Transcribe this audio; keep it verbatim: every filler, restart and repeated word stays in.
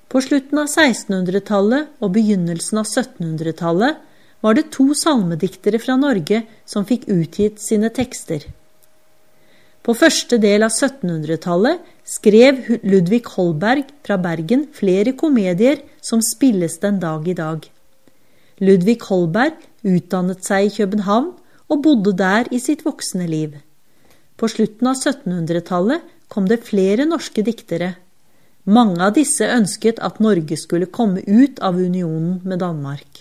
På slutten av sekstenhundretallet og begynnelsen av syttenhundretallet var det to salmediktere fra Norge som fikk utgitt sine tekster. På første del av syttenhundretallet skrev Ludvig Holberg fra Bergen flere komedier som spilles den dag i dag. Ludvig Holberg utdannet seg i København og bodde der i sitt voksne liv. På slutten av syttenhundretallet kom det flere norske diktere. Mange av disse ønsket at Norge skulle komme ut av unionen med Danmark.